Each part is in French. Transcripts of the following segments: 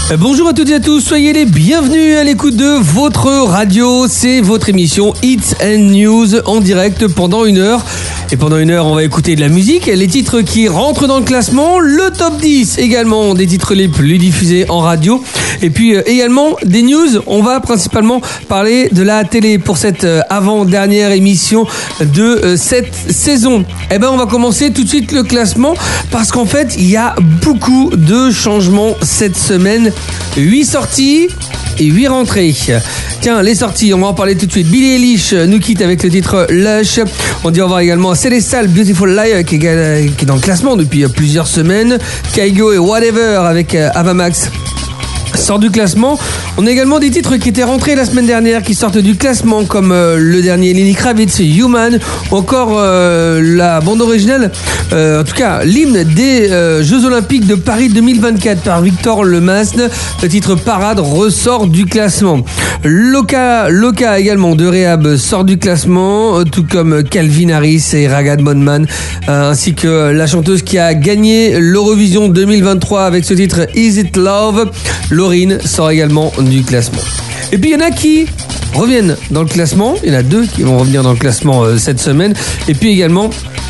Bonjour à toutes et à tous, soyez les bienvenus à l'écoute de votre radio. C'est votre émission Hits and News en direct pendant 1 heure. Et pendant 1 heure, on va écouter de la musique, les titres qui rentrent dans le classement, le top 10 également, des titres les plus diffusés en radio. Et puis également des news, on va principalement parler de la télé pour cette avant-dernière émission de cette saison. Eh ben, on va commencer tout de suite le classement parce qu'en fait, il y a beaucoup de changements cette semaine. 8 sorties et 8 rentrées. Tiens, les sorties, on va en parler tout de suite. Billie Eilish nous quitte avec le titre Lush. On dit au revoir également à Celestial, Beautiful Lie qui est dans le classement depuis plusieurs semaines. Kygo et Whatever avec Avamax sort du classement. On a également des titres qui étaient rentrés la semaine dernière qui sortent du classement comme le dernier Lenny Kravitz, Human, ou encore la bande originale, en tout cas l'hymne des Jeux Olympiques de Paris 2024 par Victor Lemasne. Le titre Parade ressort du classement. Loca également de Rehab sort du classement, tout comme Calvin Harris et Ragad Monman, ainsi que la chanteuse qui a gagné l'Eurovision 2023 avec ce titre Is It Love. Lauryn sort également du classement. Et puis il y en a qui reviennent dans le classement. Il y en a 2 qui vont revenir dans le classement cette semaine. Et puis également,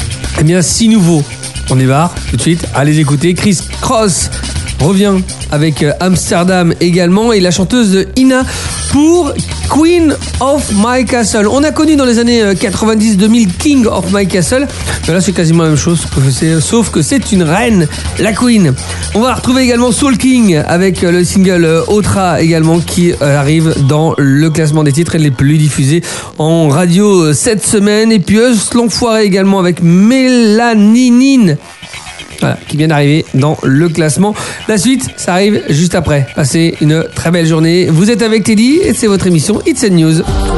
6 nouveaux. On démarre tout de suite à les écouter. Chris Cross revient avec Amsterdam également et la chanteuse Ina pour Queen of My Castle. On a connu dans les années 90-2000 King of My Castle, mais là c'est quasiment la même chose, sauf que c'est une reine, la Queen. On va retrouver également Soul King avec le single Otra également qui arrive dans le classement des titres les plus diffusés en radio cette semaine. Et puis l'enfoiré également avec Mélaninine. Voilà, qui vient d'arriver dans le classement. La suite, ça arrive juste après. Passez une très belle journée. Vous êtes avec Teddy et c'est votre émission Hits and News.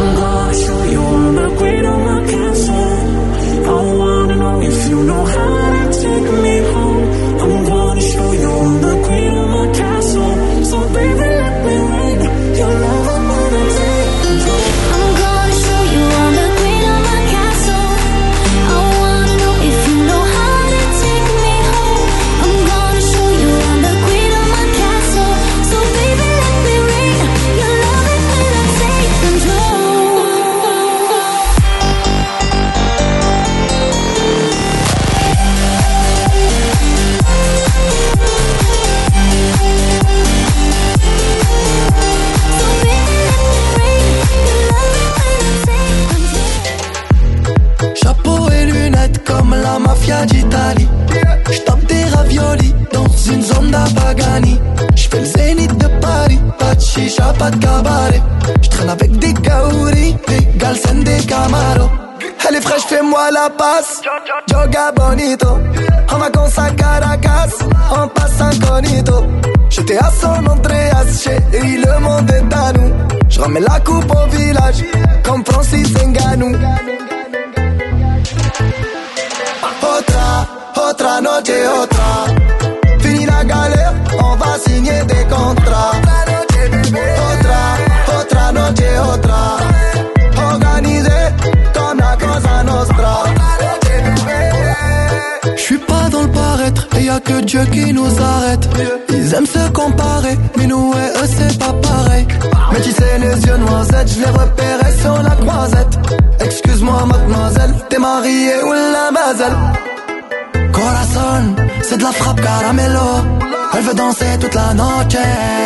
d'Italie. J'tape des raviolis dans une zone d'Apagani. J'fais le zénith de Paris, pas de chicha, pas de cabaret. J'traîne avec des kaouris, des galsen, des camaros. Elle est fraîche, fais-moi la passe. Joga bonito. En vacances à Caracas, on passe incognito. J'étais à San Andreas, chérie, le monde est à nous. J'ramène la coupe au village, comme Francis Ngannou. Otra noche, otra. Fini la galère, on va signer des contrats. Otra noche, otra. Organisé comme la Cosa Nostra. J'suis pas dans le paraître, et y'a que Dieu qui nous arrête. Ils aiment se comparer, mais nous et eux c'est pas pareil. Mais tu sais les yeux noisettes, j'les repérais sur la croisette. Excuse-moi mademoiselle, t'es mariée ou la mazel? Corazon, c'est de la frappe caramelo. Elle veut danser toute la noche.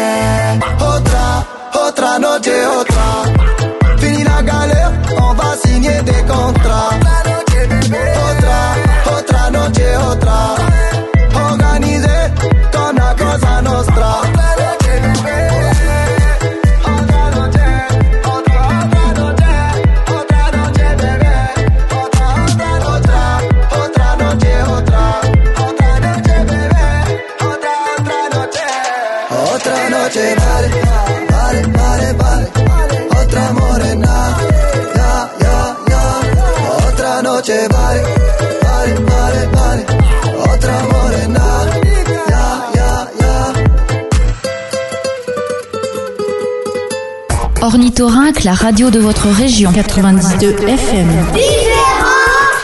Otra noche, otra. Fini la galère, on va signer des contrats. Otra noche, otra. Organisé comme la Cosa Nostra. Ornithorynque, la radio de votre région, 92 FM.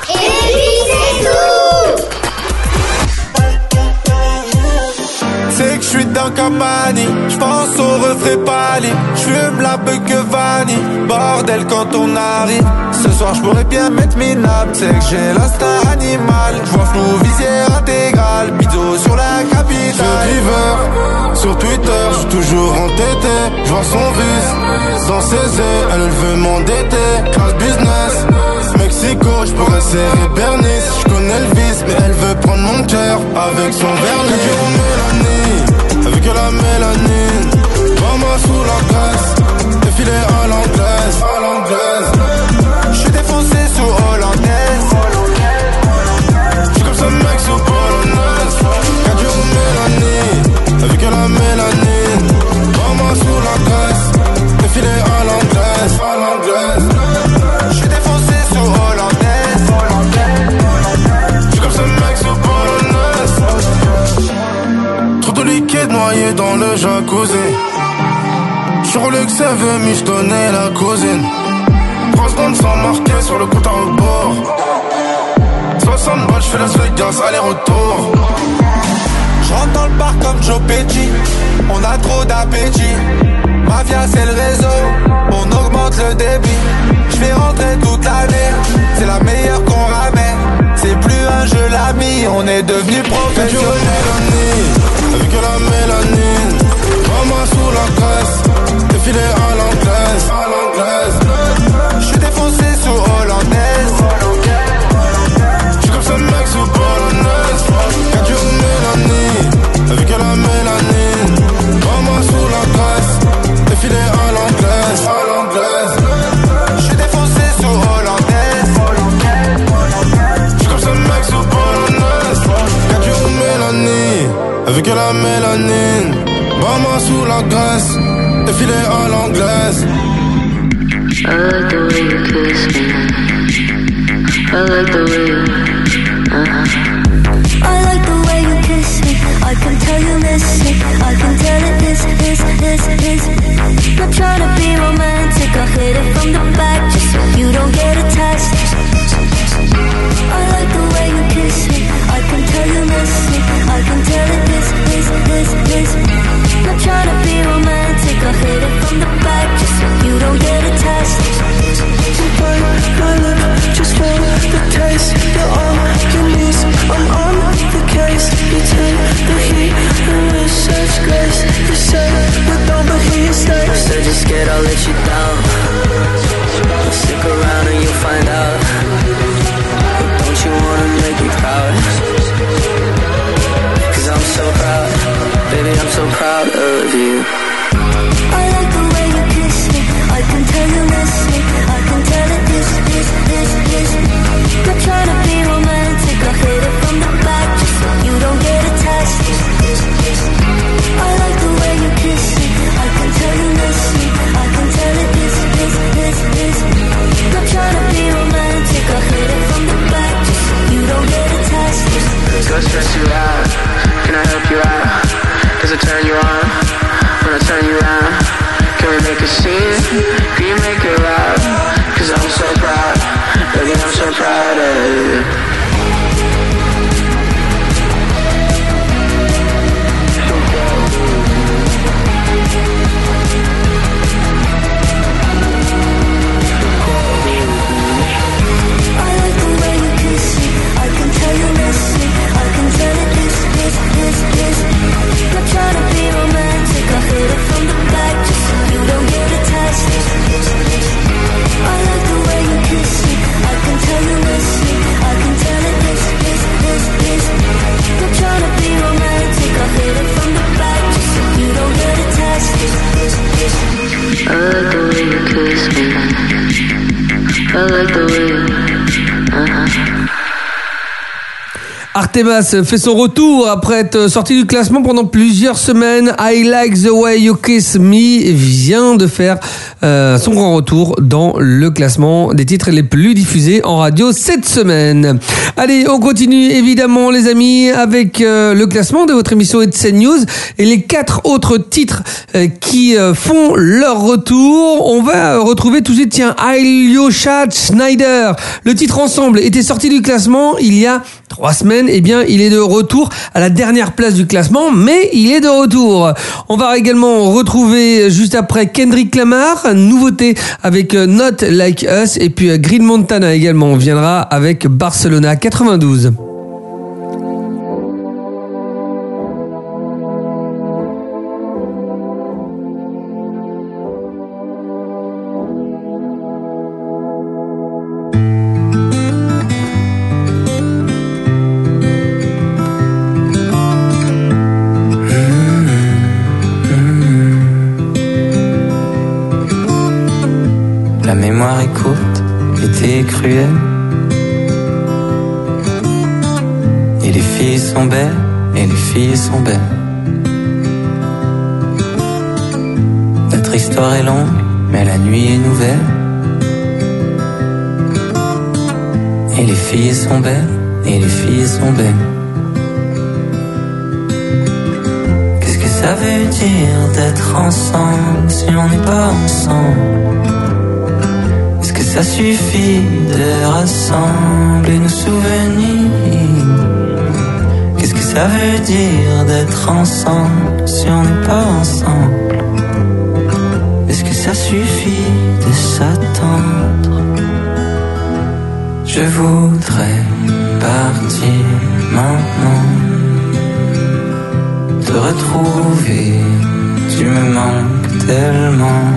C'est que je suis dans Campanie. J'pense au refrain pâli. J'fume la beuh que vanille. Bordel quand on arrive. Ce soir j'pourrais bien mettre minable. C'est que j'ai l'instinct animal. J'vois flou, visière intégrale. Bido sur la capitale. Driver sur Twitter, j'suis toujours entêté. J'vois son vice dans ses yeux. Elle veut m'endetter. Class business, Mexico, j'pourrais serrer Bernice. J'connais le vice, mais elle veut prendre mon cœur avec son vernis. Mélanie, avec la mélanine. Maman sous la glace, défilé à l'anglaise. J'suis défoncé sous hollandaise. J'suis comme ce mec sous polonaise. Cadio Mélanie, avec la mélanine. Maman sous la glace, défilé à l'anglaise. J'suis défoncé sous hollandaise. J'suis comme ce mec sous polonaise. Trop de liquide noyé dans le jacuzzi. J'suis Rolex veut michetonner la cousine. France sans marqué sur le compte à rebours. 60 balles, j'fais Las Vegas, aller-retour. J'rentre dans le bar comme Joe Pesci. On a trop d'appétit. Mafia c'est le réseau. On augmente le débit. J'fais rentrer toute l'année. C'est la meilleure qu'on ramène. C'est plus un jeu l'ami. On est devenu professionnels. Avec la mélanine. Maman sous la graisse. Défilé à l'anglaise. J'suis défoncé sous hollandaise. J'suis comme ce mec sous polonaise. Cadio Mélanie, avec la mélanine. Maman sous la glace, défilé à l'anglaise. J'suis défoncé sous hollandaise. J'suis comme ce mec sous polonaise. Cadio Mélanie, avec la mélanine. Maman sous la glace, défilé à l'anglaise. I like the way you kiss me. I like the way you, I like the way you kiss me. I can tell you miss it. I can tell it is. Not trying to be romantic. I'll hit it from the back just so you don't get attached. I like the way you kiss me. I can tell you miss it. I can tell it is. Not trying to be romantic. I'll hit it from the back just so you don't get attached. My lip just for the taste. You're on your knees, I'm on the case. You take the heat and with such grace. You say we don't, but he stays. Said you're scared I'll let you down. Stick around and you'll find out. Don't you wanna make me proud? Cause I'm so proud, baby, I'm so proud of you. I like the way you kiss me. I can tell you miss me. I can tell it is. Not trying to be romantic. I'll hit it from the back just so you don't get attached. I like the way you kiss me. I can tell you miss me. I can tell it is. Not trying to be romantic. I'll hit it from the back just so you don't get attached. Go stress you out. Can I help you out? Does it turn you on? When I turn you around, can we make a scene? Can you make it loud? Cause I'm so proud, baby, I'm so proud of you. I like the way you kiss me. I can tell you miss me. I can tell it is. Not trying to be romantic. I'll hit it from the back just so you don't get attached. I like the way you kiss me. I can tell you miss me. I can tell it is. Not trying to be romantic. I'll hit it from the back just so you don't get attached. I like the way you kiss me. I like the way you, Artemas fait son retour après être sorti du classement pendant plusieurs semaines. I Like the Way You Kiss Me vient de faire son grand retour dans le classement des titres les plus diffusés en radio cette semaine. Allez, on continue évidemment les amis avec le classement de votre émission It's News et les 4 autres titres qui font leur retour. On va retrouver tout de suite, tiens, Alyosha Schneider. Le titre Ensemble était sorti du classement il y a 3 semaines. semaine, eh bien, il est de retour à la dernière place du classement, mais il est de retour. On va également retrouver juste après Kendrick Lamar, nouveauté avec Not Like Us, et puis Green Montana également. On viendra avec Barcelona 92. La mémoire est courte, l'été est cruel. Et les filles sont belles, et les filles sont belles. Notre histoire est longue, mais la nuit est nouvelle. Et les filles sont belles, et les filles sont belles. Qu'est-ce que ça veut dire d'être ensemble si on n'est pas ensemble? Est-ce que ça suffit de rassembler nos souvenirs? Qu'est-ce que ça veut dire d'être ensemble si on n'est pas ensemble? Est-ce que ça suffit de s'attendre? Je voudrais partir maintenant, te retrouver, tu me manques tellement.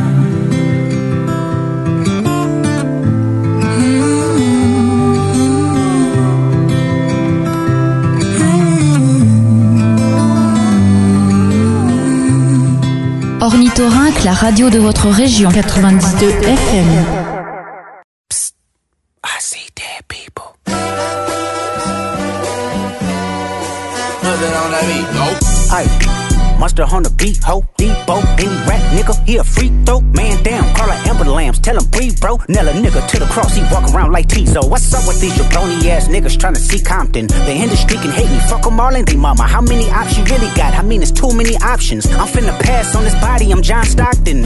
Ornithorynque, la radio de votre région 92 FM. Psst, I see dead people. Nothing on that beat, no. Aye, monster on the beat, ho, Debo, any rap nigga, he a free throw, man down, call her Amber Lambs, tell him breathe, bro, Nella nigga to the cross, he walk around like Tizo. What's up with these jabroni ass niggas trying to see Compton? The industry can hate me, fuck them all and they mama. How many options you really got? I mean, it's too many options. I'm finna pass on this body, I'm John Stockton.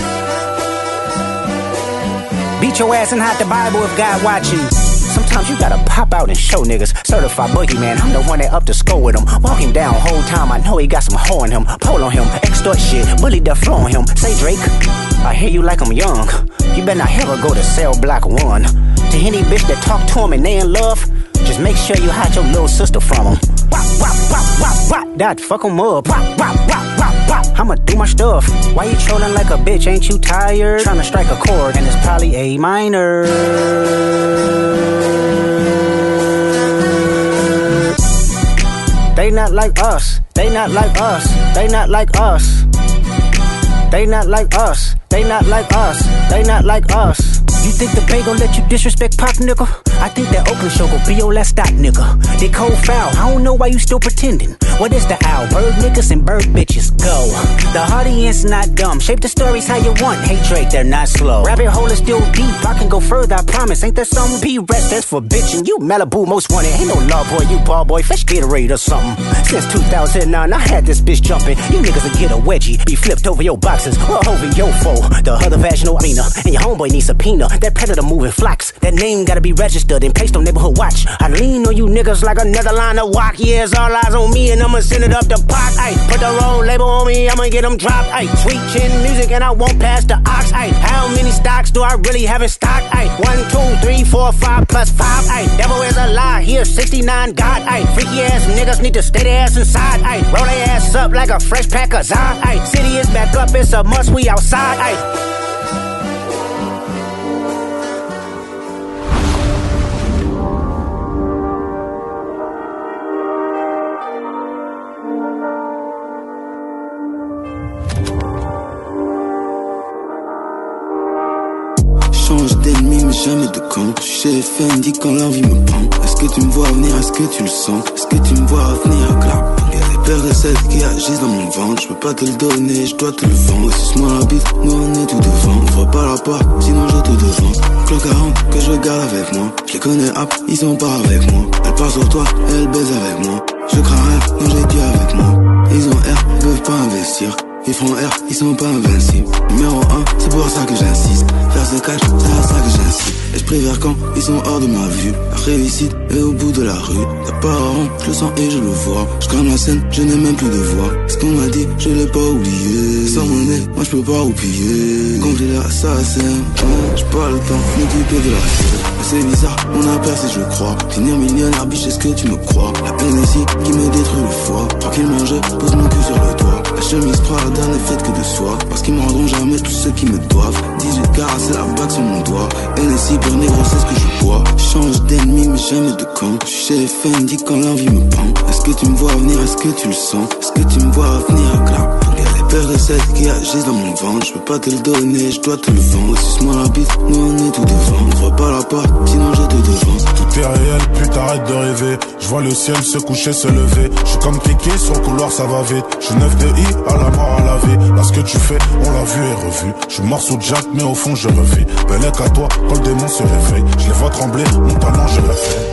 Beat your ass and hide the Bible if God watching. Sometimes you gotta pop out and show niggas. Certified boogeyman, I'm the one that up to score with him. Walk him down whole time, I know he got some hoe in him. Pole on him, extort shit, bully the flow on him. Say Drake, I hear you like I'm young. You better not ever go to cell block 1. To any bitch that talk to him and they in love, just make sure you hide your little sister from him. Wop, wop, wop, wop, wop, that fuck him up. Wop, wop, wop, wop, wop, I'ma do my stuff. Why you trolling like a bitch, ain't you tired? Tryna strike a chord and it's probably A minor. They not like us, they not like us, they not like us. They not like us, they not like us, they not like us. You think the Bay gon' let you disrespect Pop, nigga? I think that Oakland show gon' be your last stop, nigga. They cold foul, I don't know why you still pretending. What is the owl? Bird niggas and bird bitches, go. The audience not dumb, shape the stories how you want. Hey Drake, they're not slow. Rabbit hole is still deep, I can go further, I promise. Ain't there something? P-Rest, that's for bitchin'. You Malibu most wanted, ain't no love boy, you ball boy. Fetch Gatorade or something. Since 2009, I had this bitch jumping. You niggas will get a wedgie, be flipped over your boxes, or over your foe. The other vaginal arena, and your homeboy needs subpoena. That predator moving flocks, that name gotta be registered and placed on neighborhood watch. I lean on you niggas like another line of walk. Yeah, it's all eyes on me and I'ma send it up the pot. Ay, put the road label on me, I'ma get them dropped. Ay, sweet chin music and I won't pass the ox. Ay, how many stocks do I really have in stock? Ay, 1, 2, 3, 4, 5 plus 5. Ay, devil is a lie, here 69 God. Ay, freaky ass niggas need to stay their ass inside. Ay, roll their ass up like a fresh pack of Zod. Ay, city is back up, it's a must, we outside. Ay. Change d'ennemi mais jamais de camp. Je suis Fendi quand l'envie me prend. Est-ce que tu me vois venir, est-ce que tu le sens? Est-ce que tu me vois venir, clap? Y'a des paires de sels qui agissent dans mon ventre. Je peux pas te le donner, je dois te le vendre. Suce-moi la bite, nous on est tout devant. Ouvre pas la porte, sinon je te devance. Clock 40 que je garde avec moi. Je les connais hop, ils sont pas avec moi. Elle part sur toi, elle baise avec moi. Je crains rêve, non j'ai Dieu avec moi. Ils ont air, ils peuvent pas investir. ils font R, ils sont pas invincibles. Numéro 1, c'est pour ça que j'insiste. Faire ce catch, c'est à ça que j'insiste. Esprit vers quand, ils sont hors de ma vue. La réussite est au bout de la rue. Y'a pas rond, je le sens et je le vois. Je crame la scène, je n'ai même plus de voix. Ce qu'on m'a dit, je l'ai pas oublié. Sans monnaie, moi je peux pas oublier. Compter l'assassin, j'ai pas le temps de m'occuper de la scène. C'est bizarre, on a percé je crois. Finir millionnaire, biche, est-ce que tu me crois? La NSI qui me détruit le foie. Tranquillement je pose mon cul sur le toit. La chemise Prada n'est faite que de soie. Parce qu'ils me rendront jamais tous ceux qui me doivent. 18 carats, c'est la bague sur mon doigt. NSI pour négro, c'est ce que je bois. Change d'ennemi mais jamais de camp. Je suis chez Fendi quand l'envie me prend. Est-ce que tu me vois venir, est-ce que tu le sens? Est-ce que tu me vois venir à clap? Y'a les paires de 7 qui agissent dans mon ventre. Je peux pas te le donner, je dois te le vendre. Suce-moi la bite, nous on est tout devant. Ne vois pas la porte, sinon je te devance. Tout est réel, putain arrête de rêver. Je vois le ciel se coucher, se lever. Je suis comme Kiki, sur le couloir ça va vite. Je suis 9 de I, à la mort, à la vie. Là ce que tu fais, on l'a vu et revu. Je suis mort sous Jack, mais au fond je revis. Bellec à toi, quand le démon se réveille. Je les vois trembler, mon talent je le fais.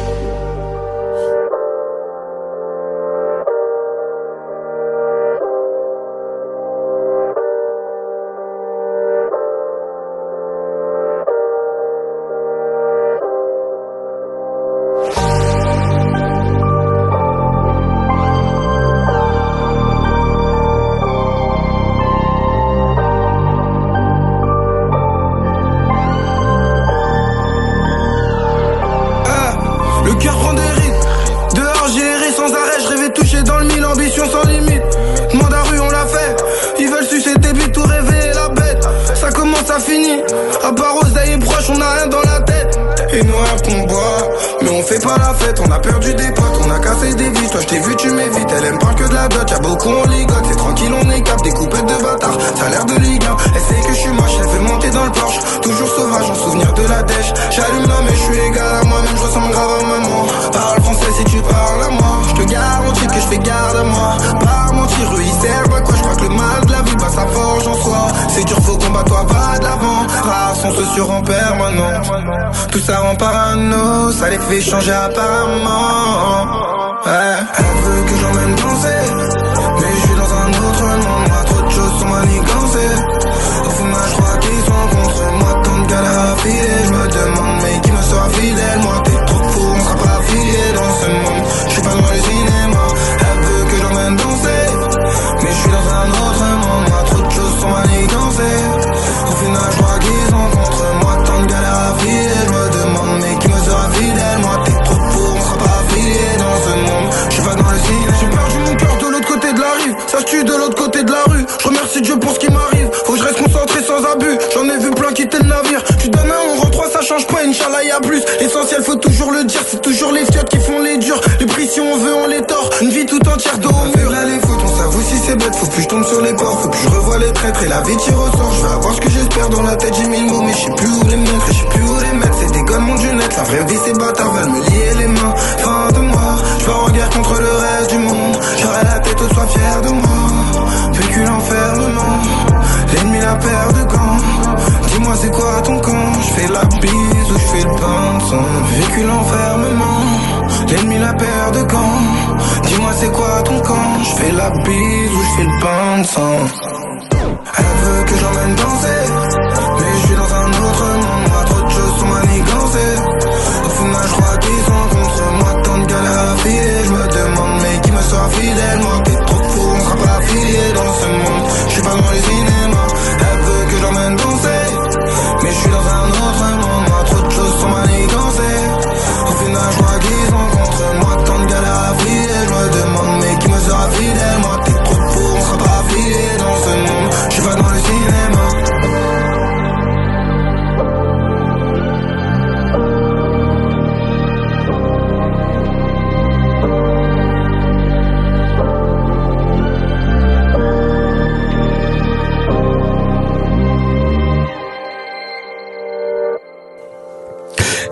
On a perdu des potes, on a cassé des vis. Toi je t'ai vu, tu m'évites, elle aime pas que de la dot. Y'a beaucoup on ligote, c'est tranquille on est cap. Des coupettes de bâtard, ça a l'air de Ligue 1. Elle sait que je suis moche, elle veut monter dans le Porsche. Toujours sauvage, en souvenir de la dèche. J'allume là mais je suis égal à moi-même, je ressemble grave à maman. Parle français si tu parles à moi. Je te garantis que je fais garde à moi. Pas mentir, eux ils servent à quoi. Je crois que le mal de la vie, bah ça forge en soi. C'est dur, faut combattre, toi va de l'avant. Race, on se sur en permanent. Tout ça rend parano, ça les fait changer apparemment. Ouais. Elle veut que j'emmène danser, mais je suis dans un autre monde. Moi trop de choses sont manigancées. Au final je crois qu'ils sont contre moi. Tant de galères à filer, je me demande mais qui me sera fidèle. Moi t'es trop fou, on sera pas affiliés dans ce monde. Je suis pas dans le cinéma. Elle veut que j'emmène danser, mais je suis dans un autre monde. Moi trop de choses sont manigancées. Au final je crois qu'ils sont contre moi. Tant de galères à filer, je me demande mais qui me sera fidèle. Moi t'es trop fou, on sera pas affiliés dans ce monde. Je suis pas dans le cinéma. J'ai perdu mon cœur de l'autre côté de la rive. Ça se tue de l'autre côté de la rue. Je remercie Dieu pour ce qui m'arrive. Faut que je reste concentré sans abus. J'en ai vu plein quitter le navire. Tu donnes un, on rend trois, ça change pas. Inch'Allah y'a plus. L'essentiel faut toujours le dire. C'est toujours les fiottes qui font les durs. Les prix si on veut on les tord. Une vie tout entière dos au mur. Là les foot, on s'avoue si c'est bête. Faut plus je tombe sur les ports. Faut plus je revois les traîtres. Et la vie t'y ressort. Je vais avoir ce que j'espère dans la tête. J'ai mille mots mais je sais plus où les mettre. Et je sais plus où les mettre. C'est des gars mon dieu net. La vraie vie ces bâtards veulent me lier les mains. Fin de moi. Je pars en guerre contre le reste du monde. J'aurai la tête haute, sois fier de moi. Vécu l'enfermement. L'ennemi la paire de gants. Dis-moi c'est quoi ton camp? Je fais la bise ou je fais le pain de sang. Vécu l'enfermement. L'ennemi la paire de gants. Dis-moi c'est quoi ton camp? Je fais la bise ou je fais le pain de sang. Elle veut que j'emmène danser, mais je suis dans un autre monde. Moi trop de choses sont manigancées. Au final je crois qu'ils sont contre moi. Tant de galères à filer, je me demande mais qui me sera fidèle. Moi t'es trop fou, on sera pas affiliés dans ce monde. Je suis pas dans les cinémas. Elle veut que j'emmène danser, mais je suis dans un autre monde. Moi trop de choses sont manigancées. Au final je crois qu'ils sont contre moi. Tant de galères à filer, je me demande mais qui me sera fidèle. Moi t'es trop fou, on sera pas affiliés dans ce monde. Je suis pas dans le cinéma.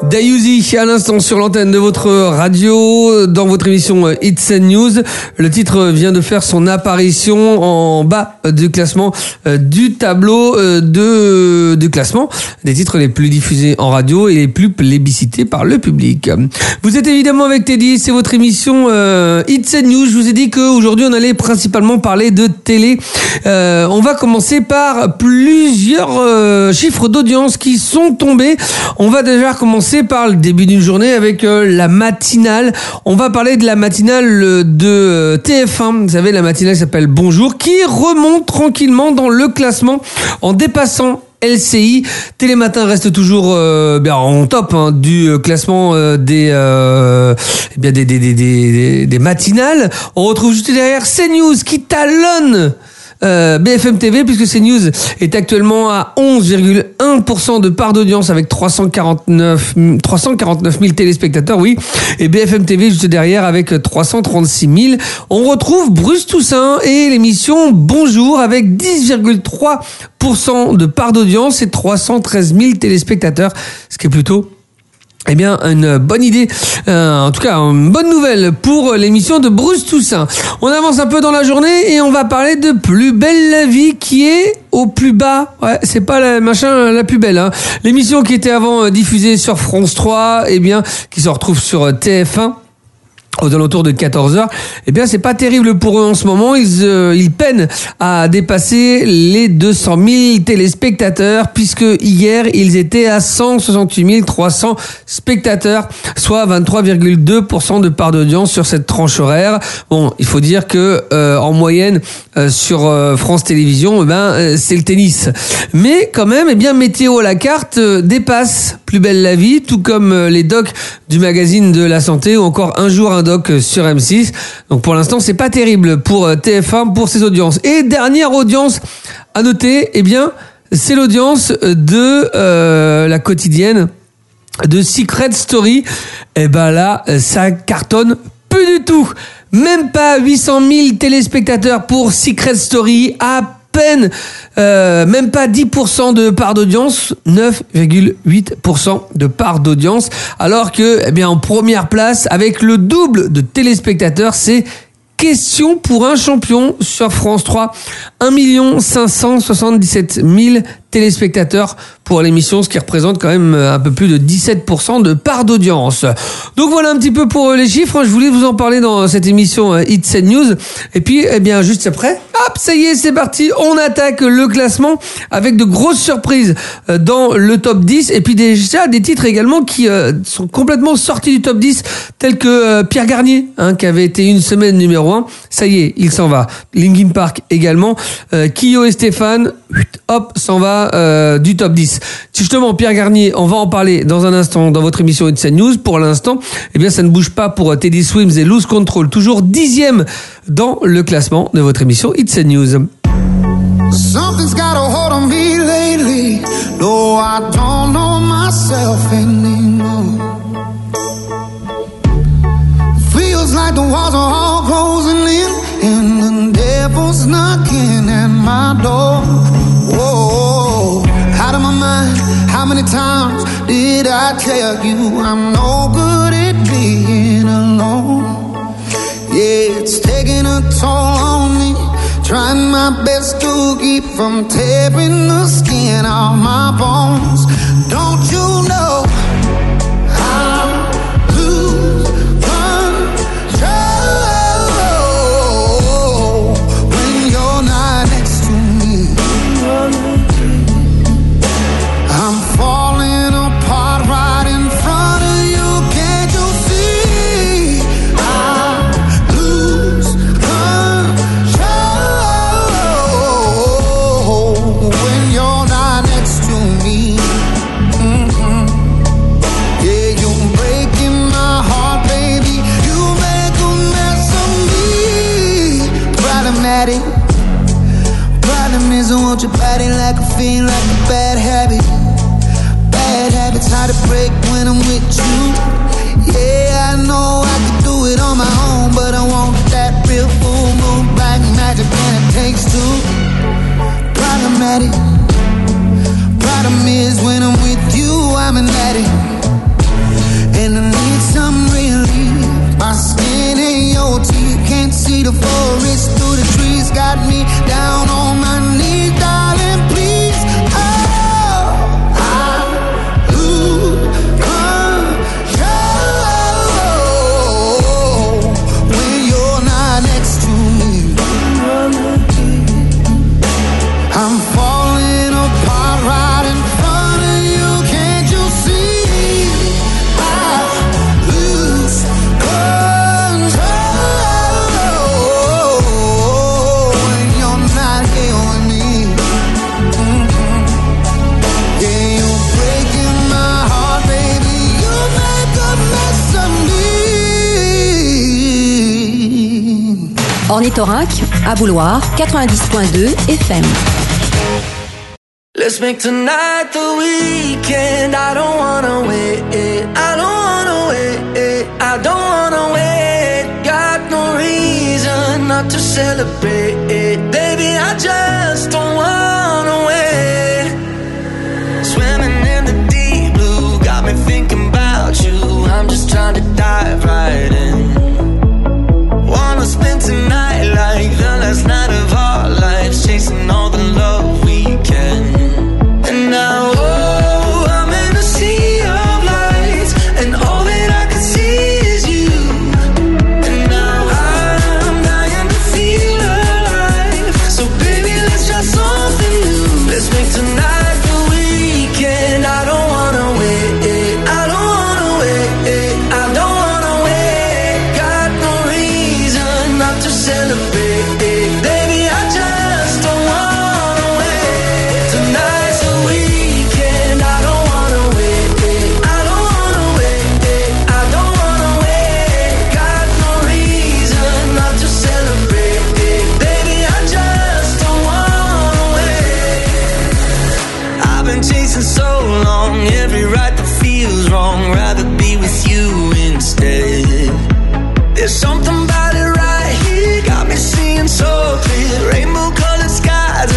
Dayuzi à l'instant sur l'antenne de votre radio dans votre émission Hits and News. Le titre vient de faire son apparition en bas du classement du tableau de classement des titres les plus diffusés en radio et les plus plébiscités par le public. Vous êtes évidemment avec Teddy, c'est votre émission Hits and News. Je vous ai dit qu'aujourd'hui on allait principalement parler de télé. On va commencer par plusieurs chiffres d'audience qui sont tombés. On va déjà commencer par le début d'une journée avec la matinale. On va parler de la matinale de TF1. Vous savez, la matinale qui s'appelle Bonjour, qui remonte tranquillement dans le classement en dépassant LCI. Télématin reste toujours en top du classement des matinales. On retrouve juste derrière CNews qui talonne BFM TV, puisque CNews est actuellement à 11,1% de part d'audience avec 349 000 téléspectateurs, oui, et BFM TV juste derrière avec 336 000. On retrouve Bruce Toussaint et l'émission Bonjour avec 10,3% de part d'audience et 313 000 téléspectateurs, ce qui est plutôt une bonne idée, en tout cas une bonne nouvelle pour l'émission de Bruce Toussaint. On avance un peu dans la journée et on va parler de Plus belle la vie qui est au plus bas. Ouais, c'est pas la plus belle. L'émission qui était avant diffusée sur France 3, qui se retrouve sur TF1. Aux alentours de 14h, c'est pas terrible pour eux en ce moment. Ils peinent à dépasser les 200 000 téléspectateurs, puisque hier, ils étaient à 168 300 spectateurs, soit 23,2% de part d'audience sur cette tranche horaire. Bon, il faut dire que en moyenne sur France Télévisions, c'est le tennis. Mais quand même, Météo à la carte dépasse Plus belle la vie, tout comme les docs du magazine de la santé ou encore Un jour un doc sur M6. Donc pour l'instant, c'est pas terrible pour TF1 pour ses audiences. Et dernière audience à noter, c'est l'audience de la quotidienne de Secret Story. Là, ça cartonne plus du tout. Même pas 800 000 téléspectateurs pour Secret Story, à peine, même pas 10% de part d'audience, 9,8% de part d'audience, alors que, en première place, avec le double de téléspectateurs, c'est Question pour un champion sur France 3. 1 577 000 téléspectateurs pour l'émission, ce qui représente quand même un peu plus de 17% de part d'audience. Donc voilà un petit peu pour les chiffres. Je voulais vous en parler dans cette émission Hits and News. Et puis, juste après, hop, ça y est, c'est parti. On attaque le classement avec de grosses surprises dans le top 10. Et puis déjà des titres également qui sont complètement sortis du top 10, tels que Pierre Garnier, qui avait été une semaine numéro 1. Ça y est, il s'en va. Linkin Park également. Kyo et Stéphane, hop, s'en va du top 10. Justement, Pierre Garnier, on va en parler dans un instant dans votre émission Hits and News. Pour l'instant, ça ne bouge pas pour Teddy Swims et Lose Control, toujours 10e dans le classement de votre émission Hits and News. Something's got a hold on me lately. No, I don't know myself anymore. Feels like the walls are all closing in and the devil's knocking at my door. Whoa, out of my mind. How many times did I tell you I'm no good at being alone? Yeah, it's taking a toll on me. Trying my best to keep from tearing the skin off my bones. Don't you know I'll lose control when you're not next to me? I'm falling apart right in front of you. Can't you see? I'll lose control when you're not next to me. Yeah, you're breaking my heart, baby. You make a mess of me. Problematic. Problem is I want your body like a fiend, like a bad habit. Bad habits hard to break when I'm with you. Yeah, I know I could do it on my own, but I want that real full moon black magic, and it takes two. Problematic. Problem is when I'm with you, I'm an addict. see the forest through the trees. Got me down on my knees, darling, please. Oh, I lose control when you're not next to me. I'm falling apart right in front of you. Can't you see? I lose control when you're not here with me. Yeah, you're breaking my heart, baby. You make a mess of me. Ornithorinque, à Bouloir, 90.2 FM. Let's make tonight the weekend. I don't wanna wait. I don't wanna wait. I don't wanna wait. Got no reason not to celebrate. Baby, I just don't wanna wait. Swimming in the deep blue got me thinking about you. I'm just trying to dive right in. Wanna spend tonight like the last night of our lives, chasing all the love we can. And now, oh, I'm in a sea of lights, and all that I can see is you. And now I'm dying to feel alive. So baby, let's try something new. Let's make tonight the weekend. I don't wanna wait. I don't wanna wait. I don't wanna wait. Got no reason not to celebrate. Baby, I just don't wanna wait. Tonight's the weekend. I don't wanna wait. I don't wanna wait. I don't wanna wait. Got no reason not to celebrate. Baby, I just don't wanna wait. I've been chasing so long, every right that feels wrong. Rather be with you instead. There's something about it right here, got me seeing so clear. Rainbow colored skies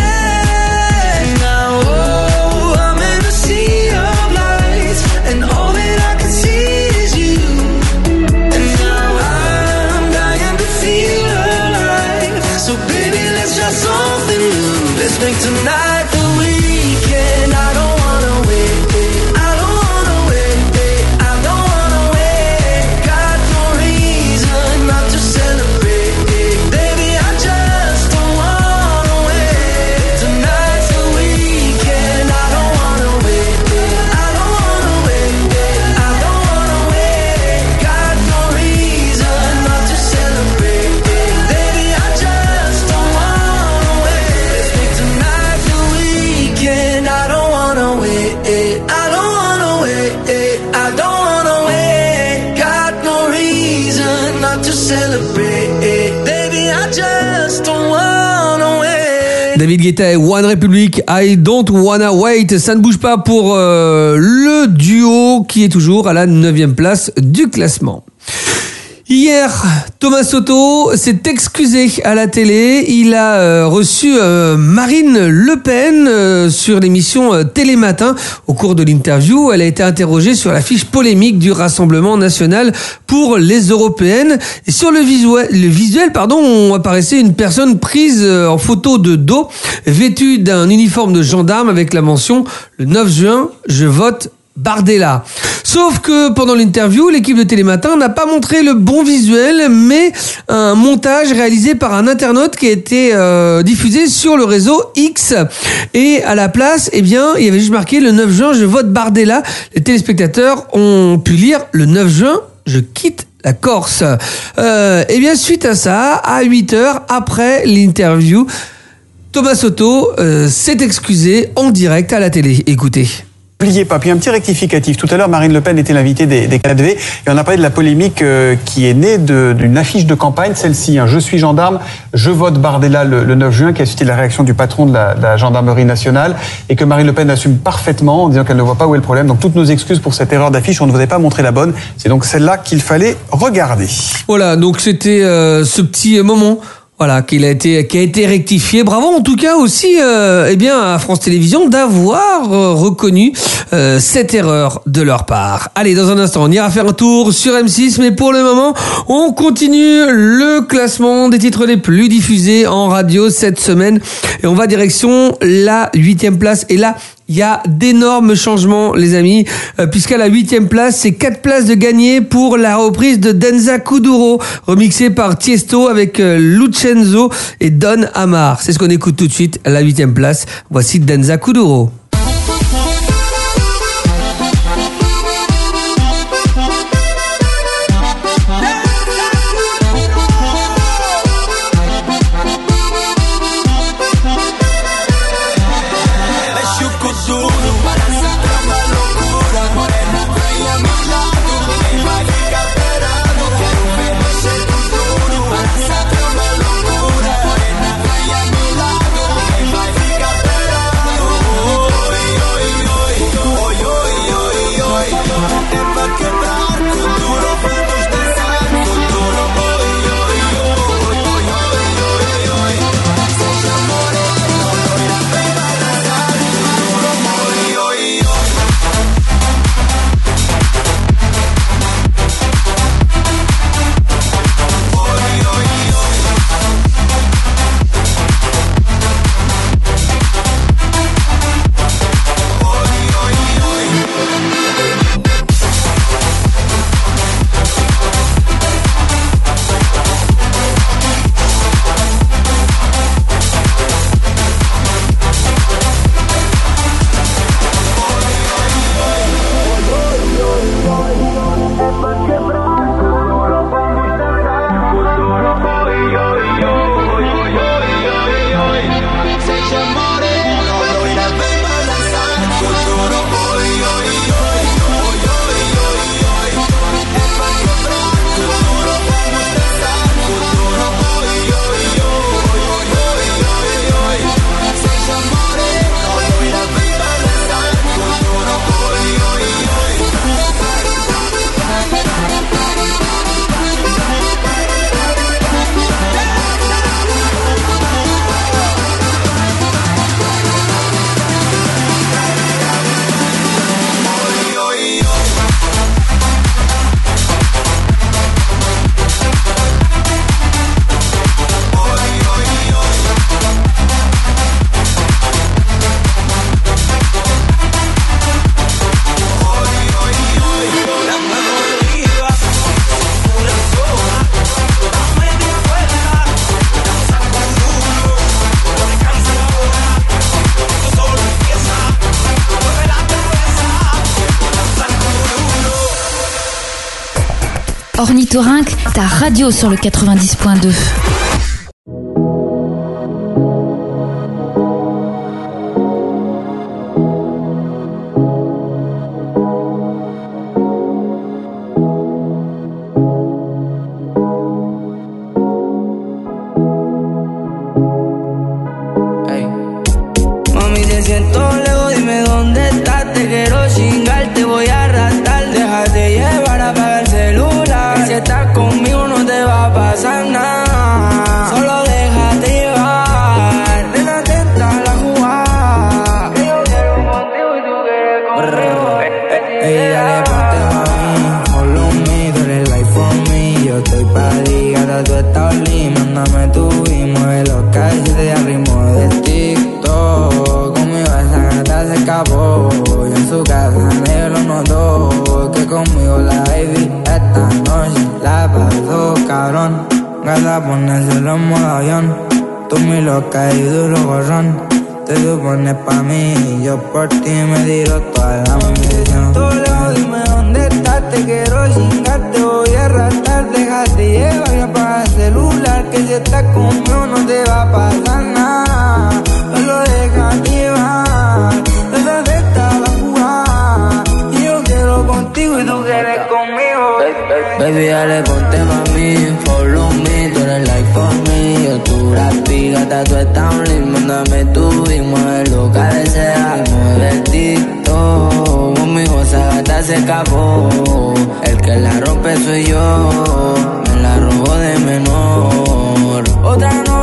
ahead. Now, oh, I'm in a sea of lights, and all that I can see is you. And now I'm dying to feel alive. So baby, let's try something new. Let's make tonight the weekend. I don't wanna wait. I don't wanna wait. I don't wanna wait. Got no reason not to celebrate. Baby, I just don't wanna wait. Tonight's the weekend. I don't wanna wait. I don't wanna wait. I don't wanna wait. Got no reason not to celebrate. Baby, I just don't wanna wait. Let's make tonight the weekend. I don't wanna wait. I don't wanna wait. I don't wanna wait. Got no reason not to celebrate. Baby, I just don't wanna wait. David Guetta et One Republic, I Don't Wanna Wait. Ça ne bouge pas pour le duo qui est toujours à la 9e place du classement. Hier, Thomas Soto s'est excusé à la télé. Il a reçu Marine Le Pen sur l'émission Télématin. Au cours de l'interview, elle a été interrogée sur la fiche polémique du Rassemblement national pour les européennes. Et sur le visuel, on apparaissait une personne prise en photo de dos, vêtue d'un uniforme de gendarme avec la mention « Le 9 juin, je vote Bardella ». Sauf que pendant l'interview, l'équipe de Télématin n'a pas montré le bon visuel, mais un montage réalisé par un internaute qui a été diffusé sur le réseau X. Et à la place, il y avait juste marqué « Le 9 juin, je vote Bardella ». Les téléspectateurs ont pu lire « Le 9 juin, je quitte la Corse ». Suite à ça, à 8h après l'interview, Thomas Soto s'est excusé en direct à la télé. Écoutez. N'oubliez pas, puis un petit rectificatif. Tout à l'heure, Marine Le Pen était l'invitée des 4V et on a parlé de la polémique qui est née d'une affiche de campagne, celle-ci, « Je suis gendarme, je vote Bardella » le 9 juin, qui a suscité la réaction du patron de la gendarmerie nationale et que Marine Le Pen assume parfaitement en disant qu'elle ne voit pas où est le problème. Donc toutes nos excuses pour cette erreur d'affiche, on ne vous avait pas montré la bonne. C'est donc celle-là qu'il fallait regarder. Voilà, donc c'était ce petit moment Voilà, qui a été rectifié. Bravo en tout cas aussi à France Télévisions d'avoir reconnu cette erreur de leur part. Allez, dans un instant, on ira faire un tour sur M6, mais pour le moment, on continue le classement des titres les plus diffusés en radio cette semaine. Et on va direction la 8e place. Et là, il y a d'énormes changements, les amis, puisqu'à la 8e place, c'est 4 places de gagné pour la reprise de Denza Kuduro, remixée par Tiesto avec Lucenzo et Don Amar. C'est ce qu'on écoute tout de suite à la 8e place. Voici Denza Kuduro. Ornithorynque, ta radio sur le 90.2. Mami, te siento lejos, dime dónde estás. Te quiero chingar, te voy a arrastrar. Déjate llevar, apaga el celular. Si estás conmigo no te va a pasar nada. Solo déjate llevar. Ven atenta a la jugada. Que yo quiero contigo y tú quieres conmigo. Ey, dale, ponte mami. Follow me, tú eres life for me. Yo estoy pa' ligada, tú estás lim. Mándame tu y mueve los calles al ritmo de TikTok. Conmigo esa gata se escapó. Y en su casa negro lo notó. Que conmigo la baby esta noche la pasó cabrón. Gata ponérselo en modo avión. Tú mi loca y duro gorrón. Te supones pa' mí y yo por ti me tiro toda la ambición. Toledo, dime dónde estás, te quiero chingar, te voy a arrastrar. Déjate llevar y apaga el celular, que si estás conmigo no te va a pasar nada. Solo déjate llevar, desde esta la jugada. Y yo quiero contigo y tú quieres conmigo. Baby, dale, ponte mami, follow me, tú eres like for me. Yo tu rapi, gata, tú estás un link. Mándame tu y mueve lo que desea. Mueve el TikTok, conmigo esa gata se escapó. El que la rompe soy yo, me la robo de menor. Otra noche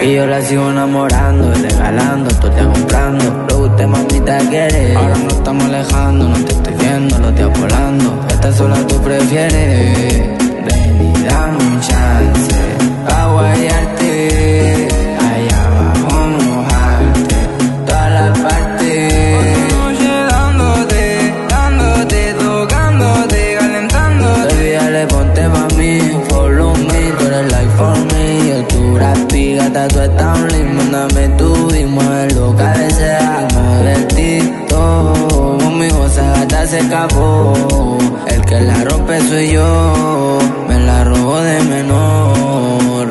Y yo la sigo enamorando, regalando, tú te comprando. Lo que usted mamita quiere. Ahora no estamos alejando, no te estoy viendo, lo estoy apolando. Esta sola tú prefieres. Ven y dame un chance pa' guayarte. Allá abajo mojarte toda la parte. Oye, dándote, tocándote, calentándote. Baby, dale, ponte pa' mí, follow me. Tú eres like for me. Yo tu rapi, gata, tú estás un link. Mándame tu ritmo, es lo que deseamos de ti. Conmigo esa gata se escapó. El que la rompe soy yo. Me la robo de menor.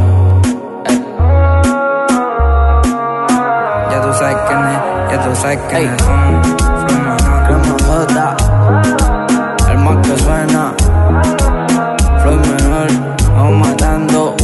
Ya tú sabes quién es, ya tú sabes quién es. El más que suena. Flow menor, vamos matando.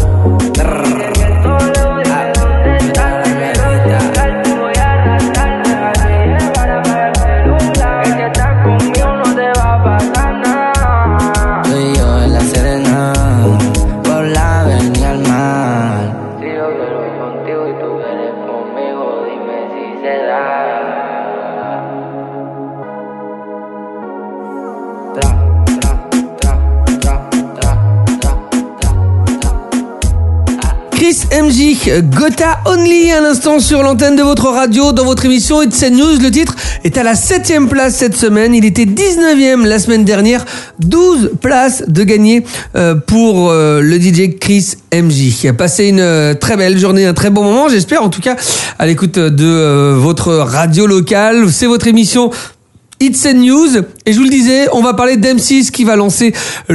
Chris MJ, Gota Only, à l'instant sur l'antenne de votre radio, dans votre émission It's a News. Le titre est à la 7e place cette semaine. Il était 19e la semaine dernière. 12 places de gagné pour le DJ Chris MJ. Passez une très belle journée, un très bon moment, j'espère, en tout cas, à l'écoute de votre radio locale. C'est votre émission It's a News, et je vous le disais, on va parler d'M6 qui va lancer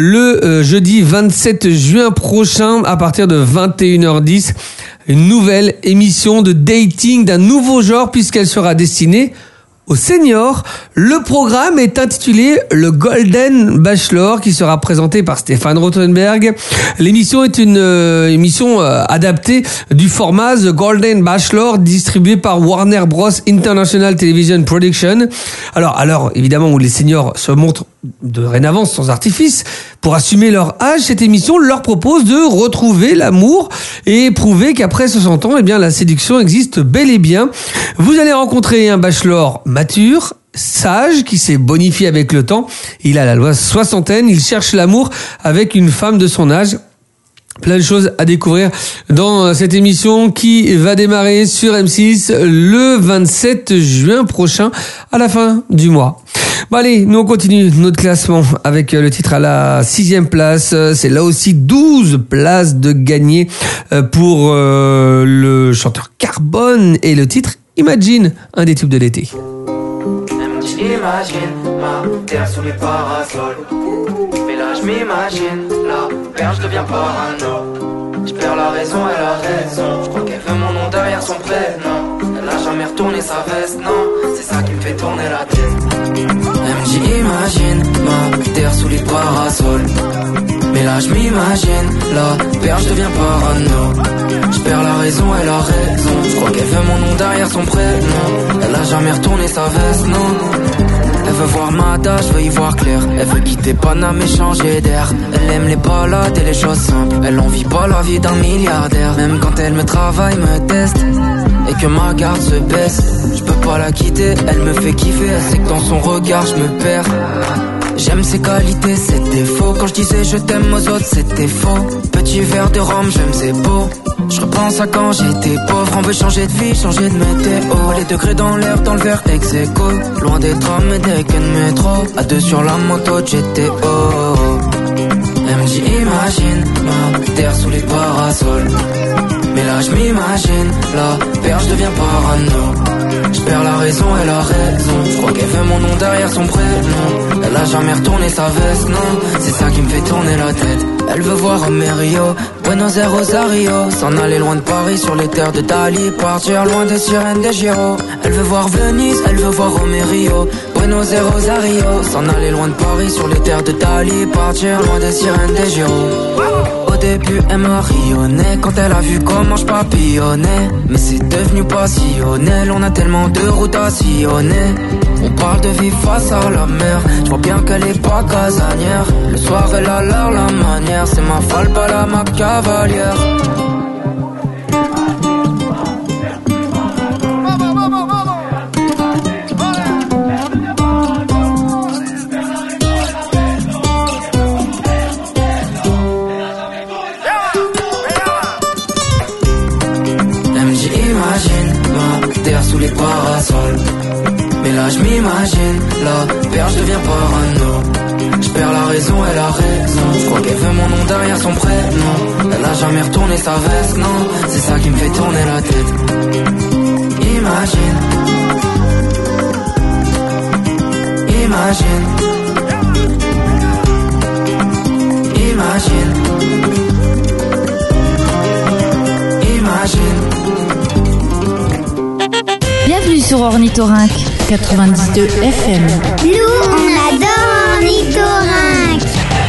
le jeudi 27 juin prochain à partir de 21h10 une nouvelle émission de dating d'un nouveau genre puisqu'elle sera destinée aux seniors. Le programme est intitulé le Golden Bachelor qui sera présenté par Stéphane Rothenberg. L'émission est une émission adaptée du format The Golden Bachelor distribué par Warner Bros International Television Production. Alors à l'heure évidemment où les seniors se montrent dorénavant sans artifice, pour assumer leur âge, cette émission leur propose de retrouver l'amour et prouver qu'après 60 ans, eh bien, la séduction existe bel et bien. Vous allez rencontrer un bachelor mature, sage, qui s'est bonifié avec le temps. Il a la loi soixantaine, il cherche l'amour avec une femme de son âge. Plein de choses à découvrir dans cette émission qui va démarrer sur M6 le 27 juin prochain à la fin du mois. Bon allez, nous on continue notre classement avec le titre à la 6e place. C'est là aussi 12 places de gagné pour le chanteur Carbone et le titre Imagine, un des tubes de l'été. Imagine ma terre sous les parasols. Mais là je m'imagine, la perche devient parano. Je perds la raison, elle a raison. Je crois qu'elle veut mon nom derrière son prénom. Elle a jamais retourné sa veste, non. C'est ça qui me fait tourner la tête. Elle me dit imagine ma terre sous les parasols. Mais là je m'imagine, la perche devient parano. Je perds la raison, elle a raison. Je crois qu'elle veut mon nom derrière son prénom. Elle a jamais retourné sa veste, non. Elle veut voir ma tâche, veut y voir clair. Elle veut quitter Paname et changer d'air. Elle aime les balades et les choses simples. Elle en vit pas la vie d'un milliardaire. Même quand elle me travaille, me teste et que ma garde se baisse, je peux pas la quitter, elle me fait kiffer. Elle sait que dans son regard je me perds. J'aime ses qualités, ses défauts. Quand je disais je t'aime aux autres, c'était faux. Petit verre de rhum, j'aime ses beaux. Je repense à quand j'étais pauvre. On veut changer de vie, changer de météo. Les degrés dans l'air, dans le verre ex-écho. Loin des trams et des quais de métro. À deux sur la moto de GTO. Elle me dit imagine ma terre sous les parasols. Mais là je m'imagine, la perche devient parano. Je perds la raison, elle a raison. Je crois qu'elle veut mon nom derrière son prénom. Elle a jamais retourné sa veste, non. C'est ça qui me fait tourner la tête. Elle veut voir Rio, Buenos Aires, Rosario. S'en aller loin de Paris sur les terres de Dali. Partir loin des sirènes des Giro. Elle veut voir Venise, elle veut voir Rio, Buenos Aires, Rosario. S'en aller loin de Paris sur les terres de Dali. Partir loin des sirènes des Giro. Au début elle m'a rayonné quand elle a vu comment je papillonnais. Mais c'est devenu passionnel, on a tellement de routes à sillonner. On parle de vivre face à la mer, je vois bien qu'elle est pas casanière. Le soir elle a l'air la manière, c'est ma falba la ma cavalière. je m'imagine la perche devient parano. Je perds la raison, elle a raison. Je crois qu'elle veut mon nom derrière son prénom. Elle a jamais retourné sa veste, non. C'est ça qui me fait tourner la tête. Imagine. Imagine. Imagine. Imagine. Bienvenue sur Ornithorynque 92 FM. Nous, on adore Ornithorynque.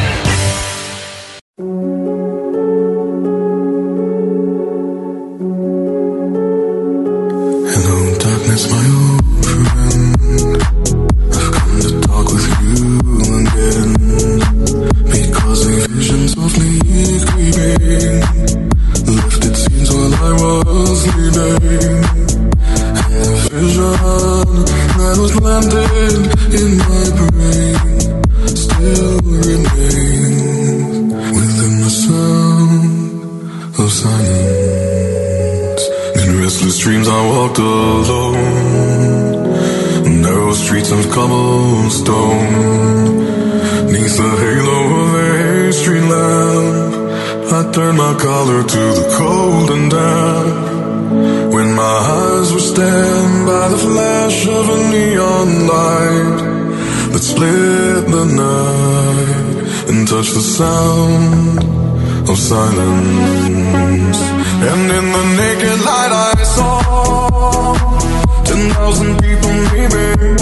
Hello, darkness, my old friend. I've come to talk with you again. Because the visions of me creeping lifted scenes while I was sleeping. Had a vision that was landed in my brain, still remains within the sound of silence. In restless dreams I walked alone, narrow streets of cobblestone, neath the halo of a street lamp. I turned my collar to the cold and damp. When my eyes were stabbed by the flash of a neon light that split the night and touched the sound of silence. And in the naked light I saw 10,000 people maybe,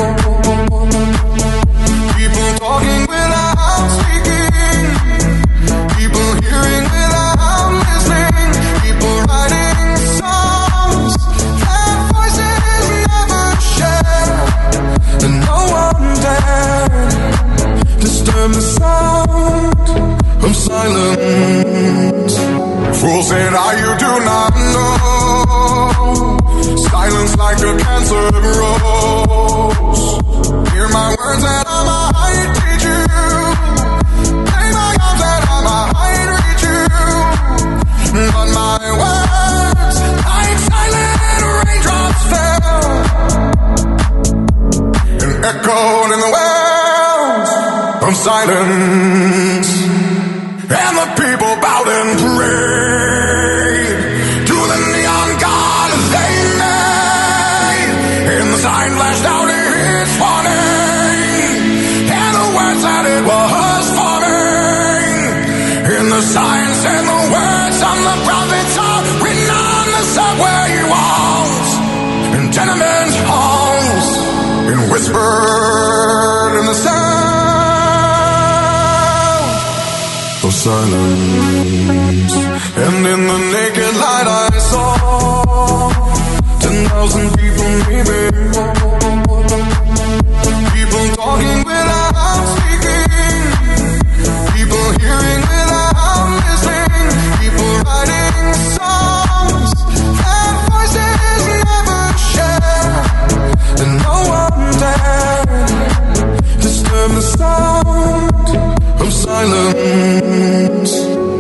people talking without speaking, people hearing without listening, people writing songs that voices never share, and no one dared disturb the sound of silence. Fool said, you do not know. Silence like a cancer grows. Hear my words that I might teach you. Play my arms that I might reach you. But my words, like silent raindrops fell and echoed in the wells of silence. And the people bowed and prayed to the neon god they made. And the sign flashed out its warning, and the words that it was forming. And the sign said the words of the prophets are written on the subway walls and tenement halls, and whispered in the sound of silence. And in the naked light I saw 10,000 people maybe, people talking without speaking, people hearing without listening, people writing songs that voices never share, and no one dared disturb the sound of silence.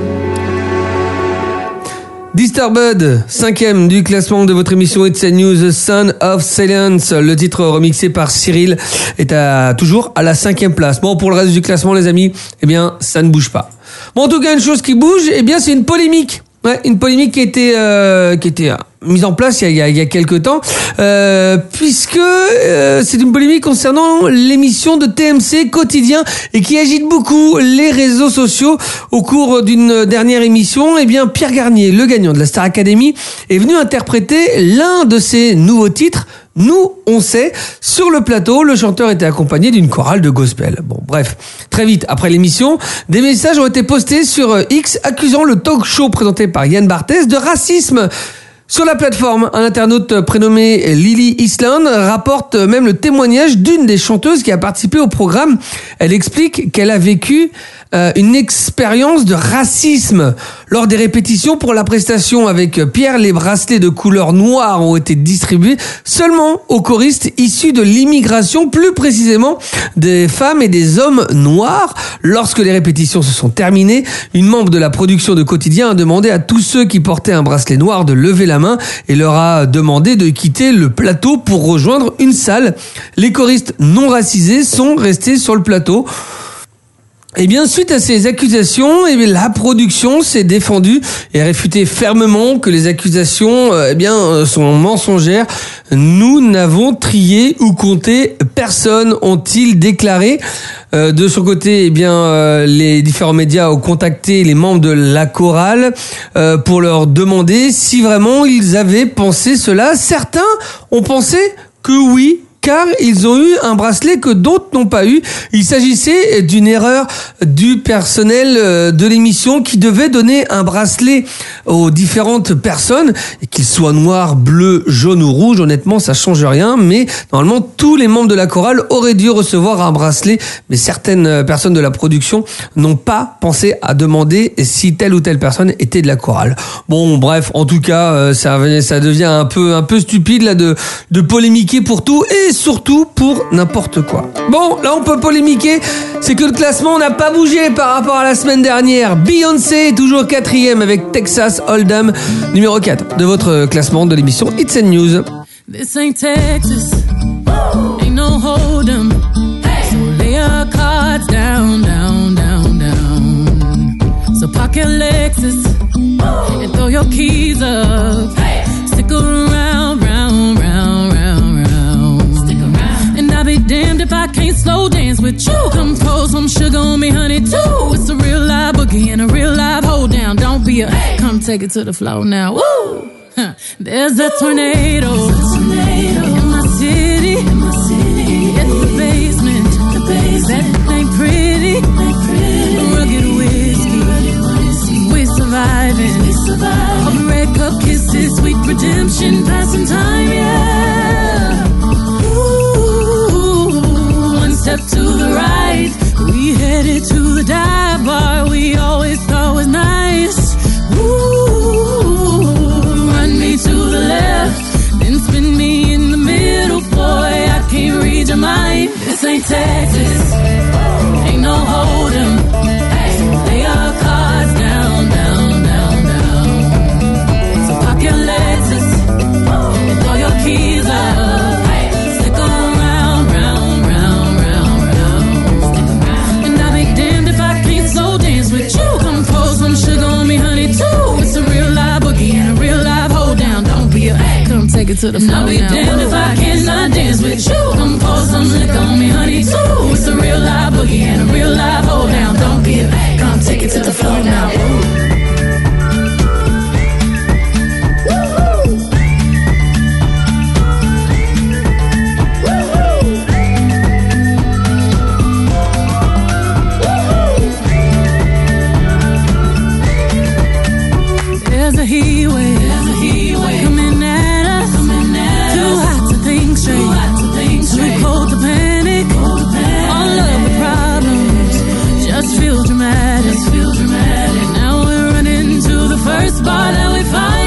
Disturbed, 5e du classement de votre émission It's a News, Son of Silence. Le titre remixé par Cyril est toujours à la 5e place. Bon, pour le reste du classement, les amis, eh bien, ça ne bouge pas. Bon, en tout cas, une chose qui bouge, eh bien, c'est une polémique. Ouais, une polémique qui était mise en place il y a quelques temps, puisque c'est une polémique concernant l'émission de TMC Quotidien et qui agite beaucoup les réseaux sociaux. Au cours d'une dernière émission, eh bien, Pierre Garnier, le gagnant de la Star Academy, est venu interpréter l'un de ses nouveaux titres, Nous, on sait. Sur le plateau, le chanteur était accompagné d'une chorale de gospel. Bon, bref. Très vite, après l'émission, des messages ont été postés sur X accusant le talk show présenté par Yann Barthès de racisme. Sur la plateforme, un internaute prénommé Lily Island rapporte même le témoignage d'une des chanteuses qui a participé au programme. Elle explique qu'elle a vécu une expérience de racisme. Lors des répétitions pour la prestation avec Pierre, les bracelets de couleur noire ont été distribués seulement aux choristes issus de l'immigration, plus précisément des femmes et des hommes noirs. Lorsque les répétitions se sont terminées, une membre de la production de Quotidien a demandé à tous ceux qui portaient un bracelet noir de lever la main et leur a demandé de quitter le plateau pour rejoindre une salle. Les choristes non racisés sont restés sur le plateau. Et bien, suite à ces accusations, la production s'est défendue et a réfuté fermement que les accusations, sont mensongères. Nous n'avons trié ou compté personne, ont-ils déclaré. De son côté, les différents médias ont contacté les membres de la chorale pour leur demander si vraiment ils avaient pensé cela. Certains ont pensé que oui, car ils ont eu un bracelet que d'autres n'ont pas eu. Il s'agissait d'une erreur du personnel de l'émission qui devait donner un bracelet aux différentes personnes, et qu'ils soient noirs, bleus, jaunes ou rouges. Honnêtement, ça change rien, mais normalement, tous les membres de la chorale auraient dû recevoir un bracelet, mais certaines personnes de la production n'ont pas pensé à demander si telle ou telle personne était de la chorale. Bon, bref, en tout cas, ça devient un peu stupide là de polémiquer pour tout et surtout pour n'importe quoi. Bon, là on peut polémiquer, c'est que le classement n'a pas bougé par rapport à la semaine dernière. Beyoncé est toujours 4e avec Texas Hold'em, numéro 4 de votre classement de l'émission It's and News. This ain't Texas, ain't no Hold'em, so lay your cards down, down, down, down. So park your Lexus and throw your keys up, stick around, round, round, round, round. Stick around. And I'll be damned if I can't slow dance with you. Come pour some sugar on me, honey, too. It's a real live boogie and a real live hold down. Don't be a, come take it to the floor now. Woo! There's a tornado in my city. It's the basement. That ain't pretty. Rugged whiskey. We're surviving. All the red cup kisses, sweet redemption, passing time, yeah. Ooh, one step to the right, we headed to the dive bar we always thought was nice. Ooh, run me to the left, then spin me in the middle, boy, I can't read your mind. This ain't Texas, ain't no Hold'em, lay our cards down, down, down, down. So park your Lexus and throw your keys up, stick around, round, round, round, round. And I'll be damned if I can't slow dance with you. Come pour some sugar on me, honey, too. It's a real live boogie and a real live hold down. Don't be a, come take it to the floor now. I'll be damned if I cannot dance with you. Come pour some liquor on me, honey, too. It's a real live boogie and a real live hold down. Don't be a, come take it to the floor now. Ooh. There's a heat wave coming at us. Too hot to think straight, too cold to panic. All of the problems just feel dramatic. Now we're running to the first bar that we find,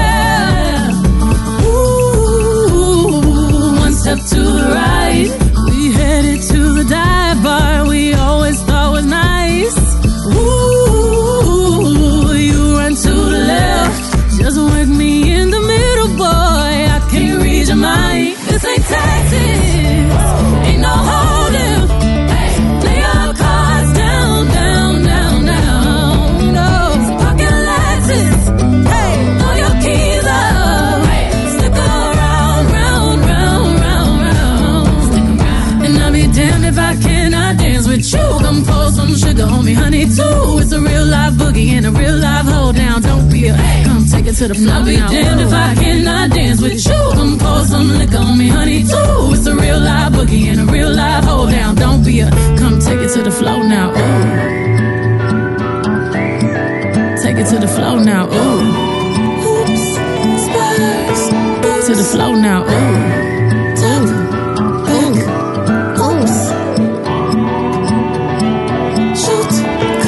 yeah. Ooh, one step to the right, we headed to the dive bar we always thought was nice. Ooh, you run to the left, just work me in the middle, boy, I can't read your mind. This ain't Texas, ain't no Hold'em, lay your cards down, down, down, down. No, so park your Lexus, throw your keys up, stick around, round, round, round, round. And I'll be damned if I cannot dance with you. Come pour some sugar on me, honey, too. It's a real live boogie and a real live hold down. Don't be a, come take it to the floor. I'll be damned if I cannot dance with you. Come pour some liquor on me, honey, too. It's a real live boogie and a real live hold down. Don't be a, come take it to the floor now. Ooh. Take it to the floor now. Ooh. Oops, spurs. To the floor now. Ooh. Ooh. Oops. Shoot.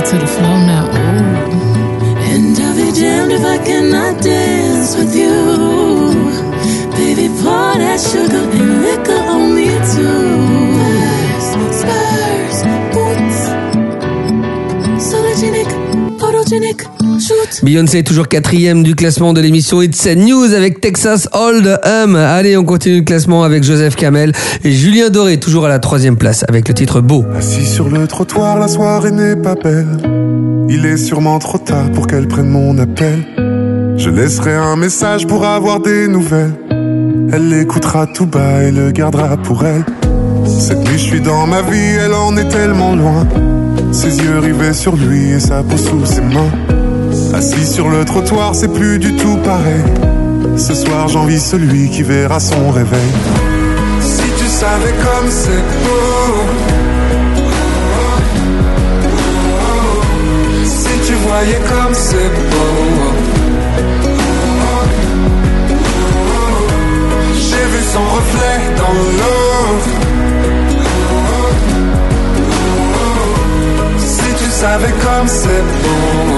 to the floor now. Ooh. And I'll be damned if I cannot dance with you. Baby, pour that sugar and liquor on me too. Spurs, boots, sologenic, photogenic. Beyoncé est toujours 4e du classement de l'émission It's a News avec Texas Hold'em. Allez, on continue le classement avec Joseph Kamel et Julien Doré, toujours à la 3e place avec le titre Beau. Assis sur le trottoir, la soirée n'est pas belle. Il est sûrement trop tard pour qu'elle prenne mon appel. Je laisserai un message pour avoir des nouvelles. Elle l'écoutera tout bas et le gardera pour elle. Cette nuit je suis dans ma vie, elle en est tellement loin. Ses yeux rivés sur lui et sa peau sous ses mains. Assis sur le trottoir, c'est plus du tout pareil. Ce soir, j'envie celui qui verra son réveil. Si tu savais comme c'est beau. Si tu voyais comme c'est beau. J'ai vu son reflet dans l'eau. Si tu savais comme c'est beau.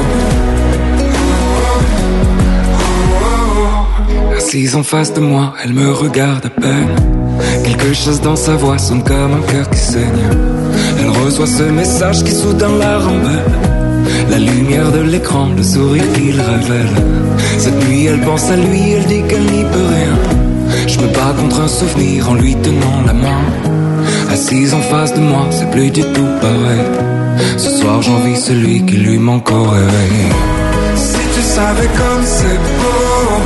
Assise en face de moi, elle me regarde à peine. Quelque chose dans sa voix sonne comme un cœur qui saigne. Elle reçoit ce message qui soudain la rend belle. La lumière de l'écran, le sourire qu'il révèle. Cette nuit elle pense à lui, elle dit qu'elle n'y peut rien. Je me bats contre un souvenir en lui tenant la main. Assise en face de moi, c'est plus du tout pareil. Ce soir j'envie celui qui lui manque au réveil. Si tu savais comme c'est beau.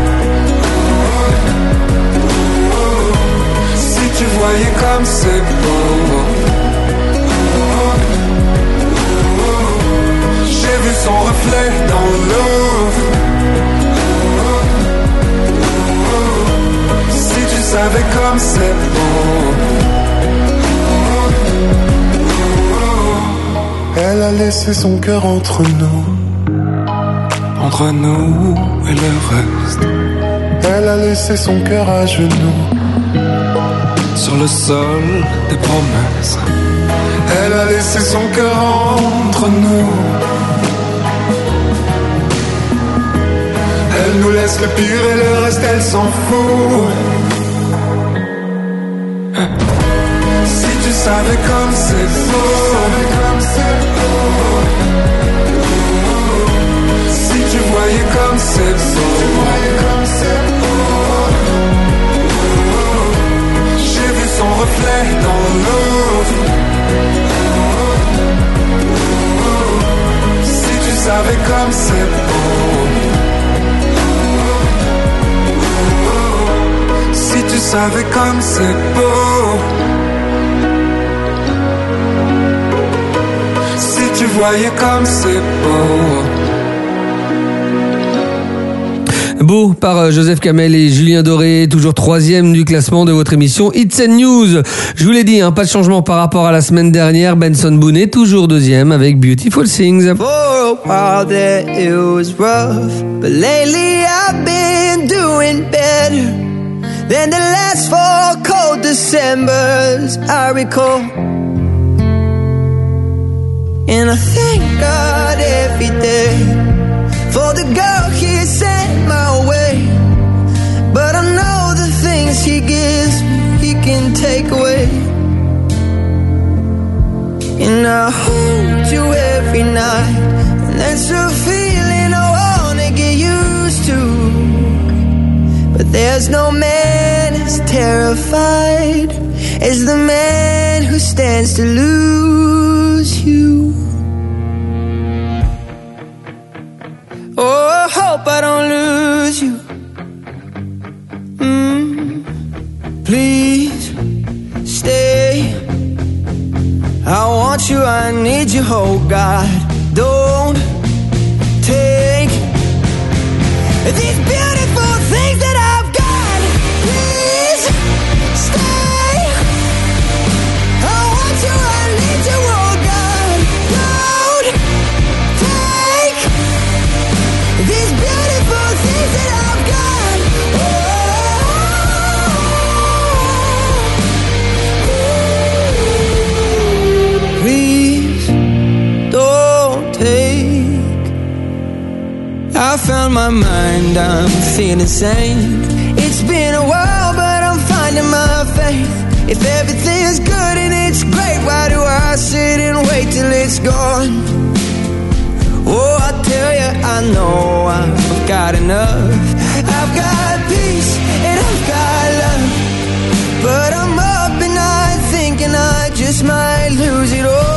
Si tu voyais comme c'est beau. J'ai vu son reflet dans l'eau. Si tu savais comme c'est beau. Elle a laissé son cœur entre nous. Entre nous et le reste. Elle a laissé son cœur à genoux. Sur le sol des promesses. Elle a laissé son cœur entre nous. Elle nous laisse le pire et le reste elle s'en fout. Si tu savais comme c'est beau. Si tu voyais comme c'est beau. Son reflet dans l'eau. Si tu savais comme c'est beau. Si tu savais comme c'est beau. Si tu voyais comme c'est beau. Beau par Joseph Kamel et Julien Doré, toujours 3e du classement de votre émission It's a News. Je vous l'ai dit, pas de changement par rapport à la semaine dernière. Benson Boone est toujours 2e avec Beautiful Things. For a while there it was rough, but lately I've been doing better than the last 4 cold Decembers I recall. And I thank God every day for the girl he sent my way. But I know the things he gives me, he can take away. And I hold you every night, and that's a feeling I wanna get used to. But there's no man as terrified as the man who stands to lose you. Oh, I hope I don't lose you. Please stay. I want you, I need you, oh God. Don't take these beautiful things that I've got. Please stay. I want you, I need you, oh God. Don't take these beautiful things that I've got. Please don't I found my mind, I'm feeling sane. It's been a while, but I'm finding my faith. If everything's good and it's great, why do I sit and wait till it's gone? Oh, I tell you, I know I've got enough. I've got peace and I've got love, but I'm up at night thinking I just might lose it all.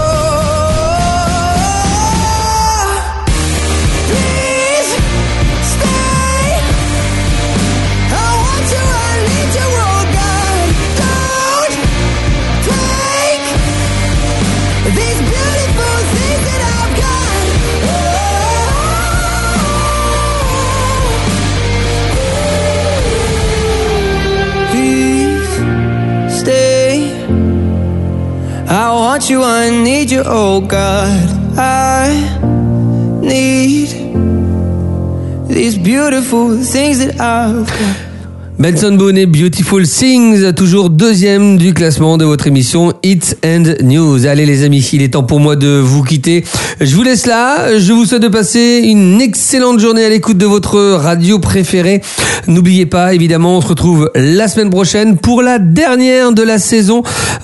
I want you, I need you, oh God. I need these beautiful things that I've got. Benson Boone et Beautiful Things, toujours deuxième du classement de votre émission Hits and News. Allez les amis, il est temps pour moi de vous quitter. Je vous laisse là, je vous souhaite de passer une excellente journée à l'écoute de votre radio préférée. N'oubliez pas, évidemment, on se retrouve la semaine prochaine pour la dernière de la saison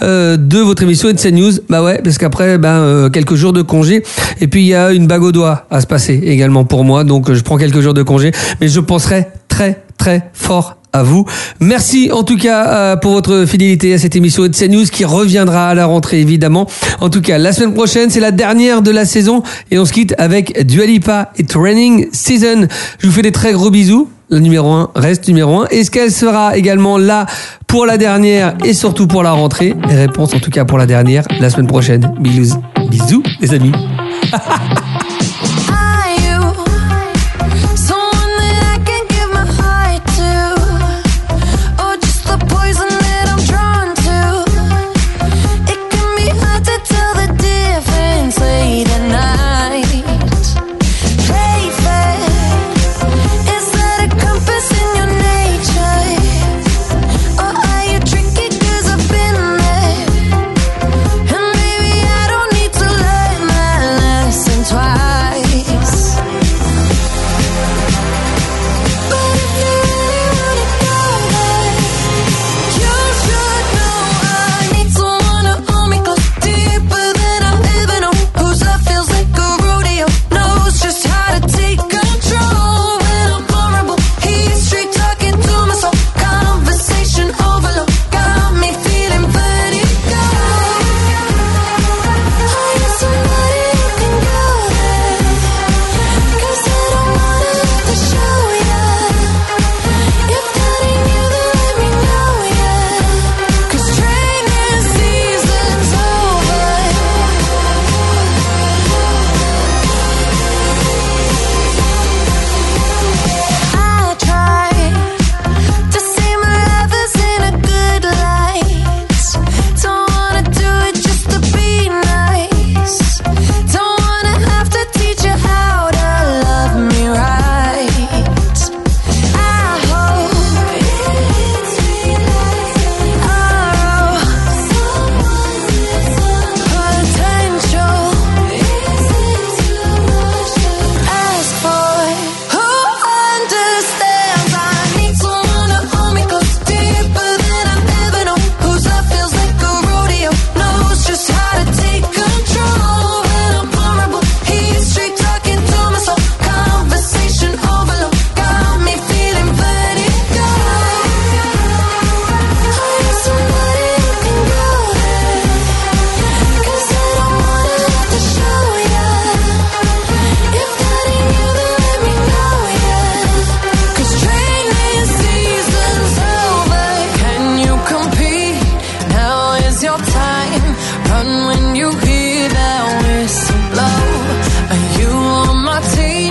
de votre émission Hits and News. Bah ouais, parce qu'après, quelques jours de congé. Et puis il y a une bague au doigt à se passer également pour moi, donc je prends quelques jours de congé. Mais je penserai très très fort à vous. Merci en tout cas pour votre fidélité à cette émission Hits and News qui reviendra à la rentrée évidemment. En tout cas, la semaine prochaine, c'est la dernière de la saison et on se quitte avec Dua Lipa et Training Season. Je vous fais des très gros bisous. Le numéro 1 reste numéro 1. Est-ce qu'elle sera également là pour la dernière et surtout pour la rentrée? Les réponses en tout cas pour la dernière la semaine prochaine. Bisous, bisous les amis.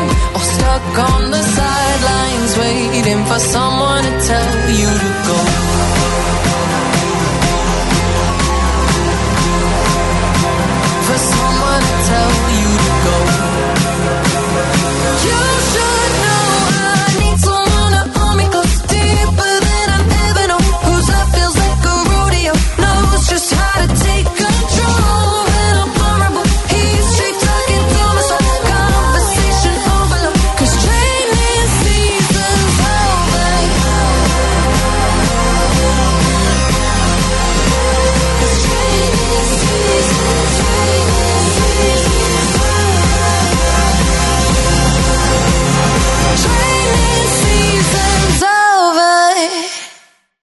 For someone to tell you to go.